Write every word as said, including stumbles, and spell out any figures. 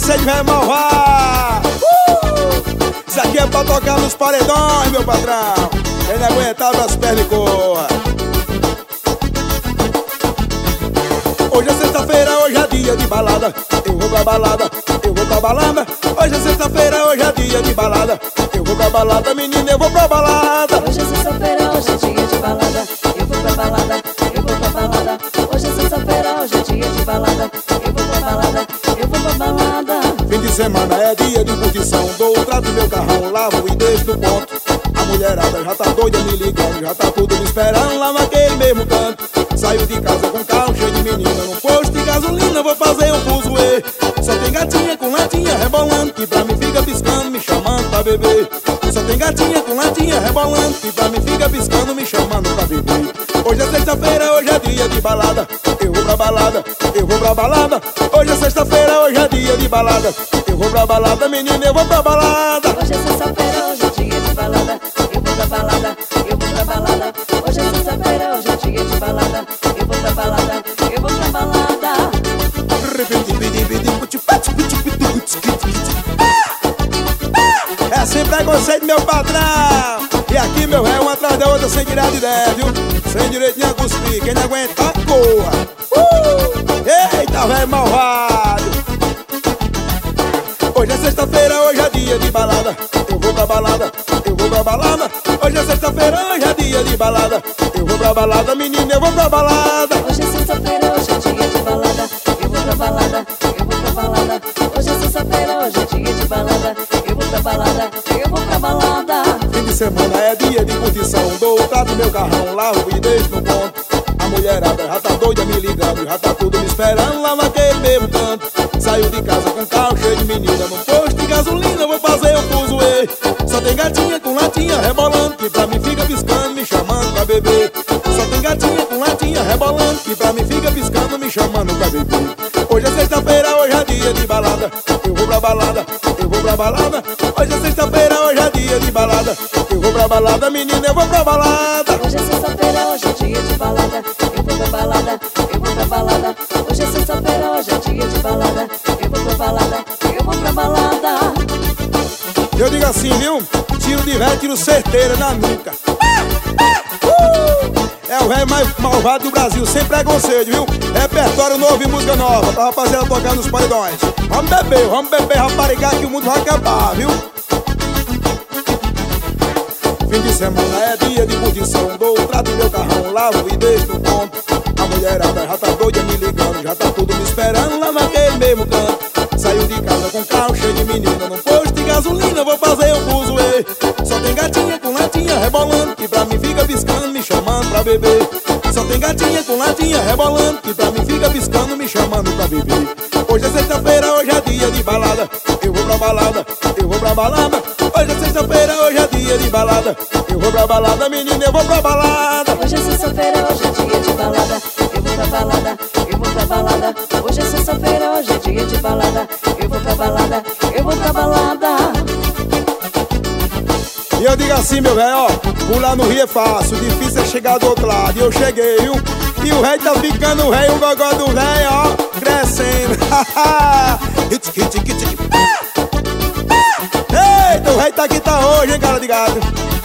você de velho malvado. uh! Isso aqui é pra tocar nos paredões, meu patrão. Quem não aguentar as pernas e corra. Hoje é sexta-feira, hoje é dia de balada. Eu vou pra balada, eu vou pra balada. Hoje é sexta-feira, hoje é dia de balada. Eu vou pra balada, menina, eu vou pra balada. Hoje é sexta-feira, hoje é dia de balada. Eu vou pra balada, eu vou pra balada. Hoje é sexta-feira, hoje é dia de balada. Eu vou pra balada, eu vou pra balada. Fim de semana é dia de curtição. Dou o trato do meu carrão, lavo e deixo no ponto. A mulherada já tá doida me ligando, já tá tudo me esperando lá naquele mesmo canto. Saio de casa com carro cheio de menina. No posto de gasolina vou fazer um fuzuê. Só tem gatinha com latinha rebolando, que pra mim fica piscando, me chamando pra beber. Só tem gatinha com latinha rebolando, que pra mim fica piscando, me chamando pra beber. Hoje é sexta-feira, hoje é dia de balada. Eu vou pra balada, eu vou pra balada. Hoje é sexta-feira, hoje é dia de balada. Eu vou pra balada, menina, eu vou pra balada. Hoje é sexta-feira, hoje é dia de balada. Eu vou pra balada, eu vou pra balada. Hoje é sexta-feira, hoje é dia de balada. Eu vou pra balada, eu vou pra balada. É sem preconceito, meu patrão. E aqui, meu ré, uma atrás da outra sem tirar de ideia, viu? Sem direito nem a cuspir. Quem não aguenta, corra. uh! Eita, velho malvado. Hoje é sexta-feira, hoje é dia de balada. Eu vou pra balada, eu vou pra balada. Hoje é sexta-feira, hoje é dia de balada. Eu vou pra balada, menina, eu vou pra balada. Hoje é sexta-feira, hoje é dia de balada. Eu vou pra balada, eu vou pra balada. Hoje é sexta-feira, hoje é dia de balada. Eu vou pra balada, eu vou pra balada. Fim de semana é dia de curtição. Dou o trato do meu carrão, lavo e deixo no ponto. A mulherada já tá doida me ligando, já tá tudo me esperando lá naquele mesmo canto. Saio de casa com carro cheio de menina. No posto de gasolina vou fazer um fuzuê. Só tem gatinha com latinha rebolando, que pra mim fica piscando, me chamando pra beber. Só tem gatinha com latinha rebolando, que pra mim fica piscando, me chamando pra beber. Hoje é sexta-feira, hoje é dia de balada. Eu vou pra balada, eu vou pra balada. Hoje é sexta-feira, hoje é dia de balada. Eu vou pra balada, menina, eu vou pra balada. Hoje é sexta-feira, hoje é dia de balada. Eu vou pra balada, eu vou pra balada. Hoje é sexta-feira, hoje é dia de balada. Eu vou pra balada, eu vou pra balada. Eu digo assim, viu? Tiro de velho, tiro certeira na nuca. uh! É o velho mais malvado do Brasil, sem preconceito, viu? Repertório novo e música nova, pra rapaziada tocar nos paredões. Vamos beber, vamos beber, raparigar, que o mundo vai acabar, viu? Fim de semana é dia de curtição. Dou o trato do meu carrão, lavo e deixo no ponto. A mulherada já tá doida me ligando, já tá tudo me esperando lá naquele mesmo canto. Saio de casa com carro cheio de menina. No posto de gasolina vou fazer um fuzuê. Só tem gatinha com latinha rebolando, que pra mim fica piscando, me chamando pra beber. Só tem gatinha com latinha rebolando, que pra mim fica piscando, me chamando pra beber. Hoje é sexta-feira, hoje é dia de balada. Eu vou pra balada, eu vou pra balada. Hoje é sexta-feira, hoje é dia de balada. Eu vou pra balada, menina, eu vou pra balada. Hoje é sexta-feira, hoje é dia de balada. Eu vou pra balada, eu vou pra balada. Hoje é sexta-feira, hoje é dia de balada. Eu vou pra balada, eu vou pra balada. E eu digo assim, meu velho, ó, pular no rio é fácil, difícil é chegar do outro lado. E eu cheguei, viu? E o rei tá ficando rei, o gogó do velho, ó, crescendo. Eita, o rei tá aqui, tá hoje, hein, cara de gado.